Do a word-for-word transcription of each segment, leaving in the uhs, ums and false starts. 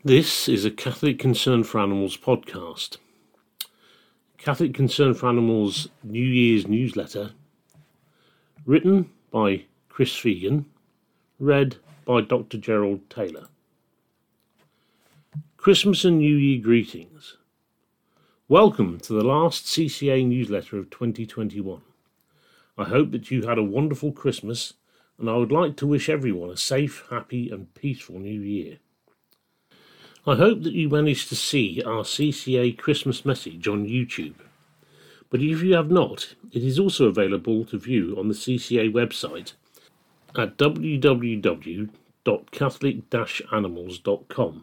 This is a Catholic Concern for Animals podcast. Catholic Concern for Animals New Year's newsletter, written by Chris Fegan, read by Doctor Gerald Taylor. Christmas and New Year greetings. Welcome to the last C C A newsletter of twenty twenty-one. I hope that you had a wonderful Christmas, and I would like to wish everyone a safe, happy and peaceful New Year. I hope that you managed to see our C C A Christmas message on YouTube. But if you have not, it is also available to view on the C C A website at w w w dot catholic dash animals dot com.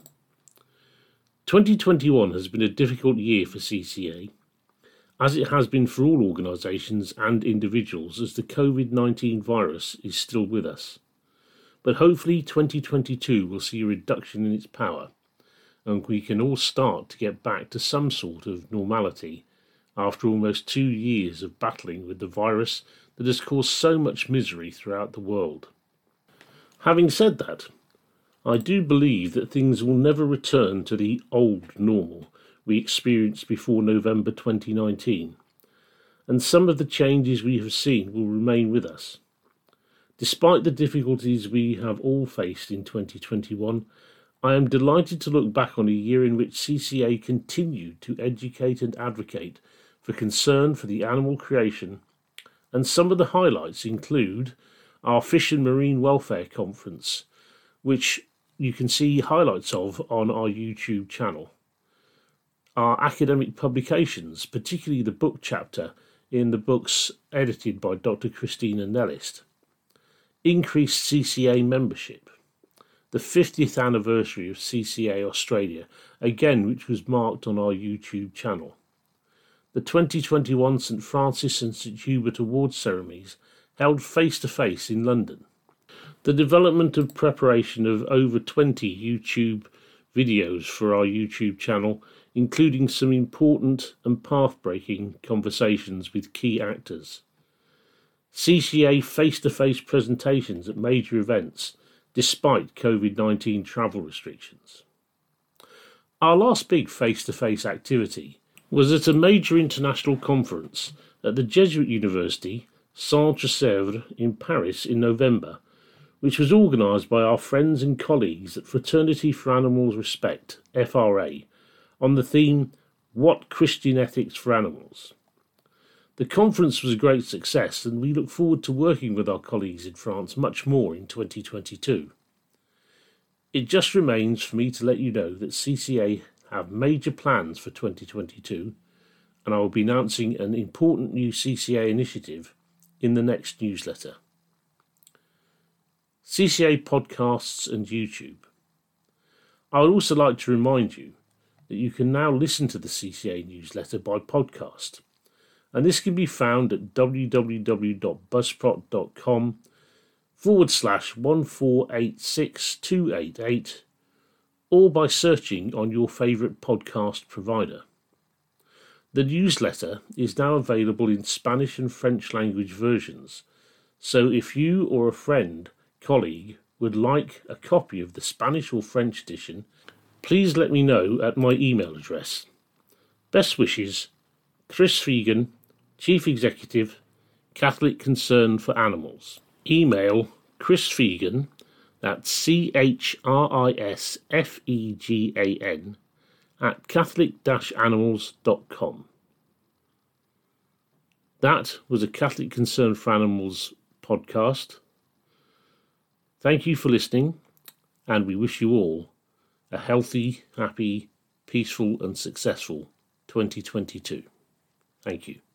twenty twenty-one has been a difficult year for C C A, as it has been for all organisations and individuals, as the covid nineteen virus is still with us. But hopefully twenty twenty-two will see a reduction in its power, and we can all start to get back to some sort of normality after almost two years of battling with the virus that has caused so much misery throughout the world. Having said that, I do believe that things will never return to the old normal we experienced before November twenty nineteen, and some of the changes we have seen will remain with us. Despite the difficulties we have all faced in twenty twenty-one, I am delighted to look back on a year in which C C A continued to educate and advocate for concern for the animal creation, and some of the highlights include our Fish and Marine Welfare Conference, which you can see highlights of on our YouTube channel, our academic publications, particularly the book chapter in the books edited by Doctor Christina Nellist, increased C C A membership, the fiftieth anniversary of C C A Australia, again which was marked on our YouTube channel, the twenty twenty-one St Francis and St Hubert Awards ceremonies held face-to-face in London, the development and preparation of over twenty YouTube videos for our YouTube channel, including some important and path-breaking conversations with key actors, C C A face-to-face presentations at major events, despite covid nineteen travel restrictions. Our last big face-to-face activity was at a major international conference at the Jesuit University Centre-Sèvres in Paris in November, which was organised by our friends and colleagues at Fraternity for Animals Respect, F R A, on the theme, What Christian Ethics for Animals? The conference was a great success, and we look forward to working with our colleagues in France much more in twenty twenty-two. It just remains for me to let you know that C C A have major plans for twenty twenty-two, and I will be announcing an important new C C A initiative in the next newsletter. C C A podcasts and YouTube. I would also like to remind you that you can now listen to the C C A newsletter by podcast, and this can be found at w w w dot buzzsprout dot com forward slash one four eight six two eight eight, or by searching on your favourite podcast provider. The newsletter is now available in Spanish and French language versions, so if you or a friend, colleague, would like a copy of the Spanish or French edition, please let me know at my email address. Best wishes, Chris Fegan, Chief Executive, Catholic Concern for Animals. Email Chris Fegan, that's C H R I S F E G A N, at catholic dash animals dot com. That was a Catholic Concern for Animals podcast. Thank you for listening, and we wish you all a healthy, happy, peaceful and successful twenty twenty-two. Thank you.